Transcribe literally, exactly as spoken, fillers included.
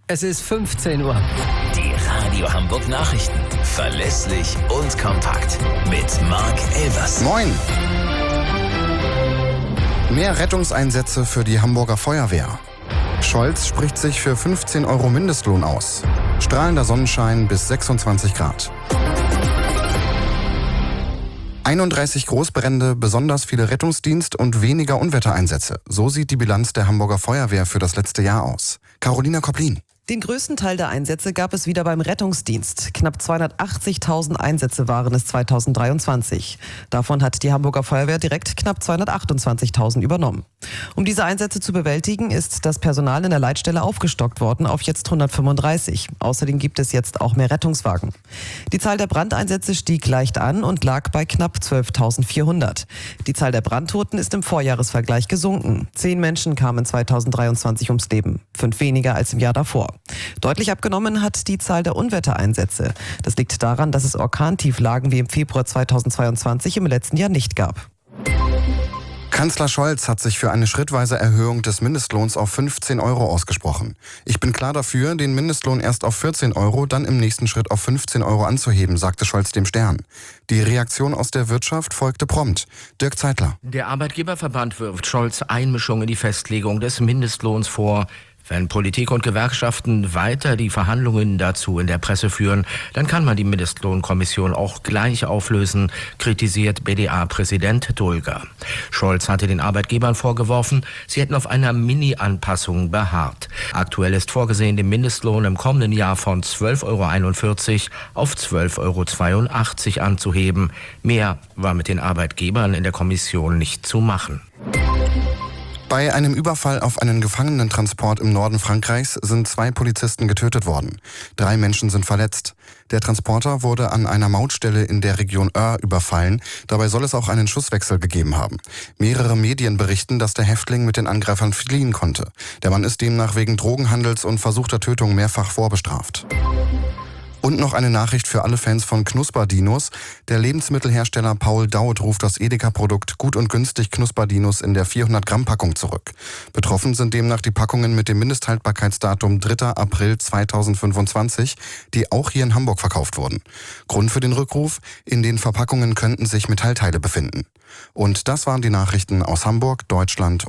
Es ist fünfzehn Uhr. Die Radio Hamburg Nachrichten. Verlässlich und kompakt. Mit Mark Elvers. Moin! Mehr Rettungseinsätze für die Hamburger Feuerwehr. Scholz spricht sich für fünfzehn Euro Mindestlohn aus. Strahlender Sonnenschein bis sechsundzwanzig Grad. einunddreißig Großbrände, besonders viele Rettungsdienst- und weniger Unwettereinsätze. So sieht die Bilanz der Hamburger Feuerwehr für das letzte Jahr aus. Carolina Koplin. Den größten Teil der Einsätze gab es wieder beim Rettungsdienst. Knapp zweihundertachtzigtausend Einsätze waren es zweitausenddreiundzwanzig. Davon hat die Hamburger Feuerwehr direkt knapp zweihundertachtundzwanzigtausend übernommen. Um diese Einsätze zu bewältigen, ist das Personal in der Leitstelle aufgestockt worden auf jetzt hundertfünfunddreißig. Außerdem gibt es jetzt auch mehr Rettungswagen. Die Zahl der Brandeinsätze stieg leicht an und lag bei knapp zwölftausendvierhundert. Die Zahl der Brandtoten ist im Vorjahresvergleich gesunken. Zehn Menschen kamen zweitausenddreiundzwanzig ums Leben, fünf weniger als im Jahr davor. Deutlich abgenommen hat die Zahl der Unwettereinsätze. Das liegt daran, dass es Orkantieflagen wie im Februar zweitausendzweiundzwanzig im letzten Jahr nicht gab. Kanzler Scholz hat sich für eine schrittweise Erhöhung des Mindestlohns auf fünfzehn Euro ausgesprochen. Ich bin klar dafür, den Mindestlohn erst auf vierzehn Euro, dann im nächsten Schritt auf fünfzehn Euro anzuheben, sagte Scholz dem Stern. Die Reaktion aus der Wirtschaft folgte prompt. Dirk Zeitler. Der Arbeitgeberverband wirft Scholz Einmischung in die Festlegung des Mindestlohns vor. Wenn Politik und Gewerkschaften weiter die Verhandlungen dazu in der Presse führen, dann kann man die Mindestlohnkommission auch gleich auflösen, kritisiert B D A-Präsident Dulger. Scholz hatte den Arbeitgebern vorgeworfen, sie hätten auf einer Mini-Anpassung beharrt. Aktuell ist vorgesehen, den Mindestlohn im kommenden Jahr von zwölf Euro einundvierzig auf zwölf Euro zweiundachtzig anzuheben. Mehr war mit den Arbeitgebern in der Kommission nicht zu machen. Bei einem Überfall auf einen Gefangenentransport im Norden Frankreichs sind zwei Polizisten getötet worden. Drei Menschen sind verletzt. Der Transporter wurde an einer Mautstelle in der Region Eure überfallen. Dabei soll es auch einen Schusswechsel gegeben haben. Mehrere Medien berichten, dass der Häftling mit den Angreifern fliehen konnte. Der Mann ist demnach wegen Drogenhandels und versuchter Tötung mehrfach vorbestraft. Und noch eine Nachricht für alle Fans von Knusperdinos. Der Lebensmittelhersteller Paul Daut ruft das Edeka-Produkt Gut und Günstig Knusperdinos in der vierhundert Gramm Packung zurück. Betroffen sind demnach die Packungen mit dem Mindesthaltbarkeitsdatum dritter April zweitausendfünfundzwanzig, die auch hier in Hamburg verkauft wurden. Grund für den Rückruf: in den Verpackungen könnten sich Metallteile befinden. Und das waren die Nachrichten aus Hamburg, Deutschland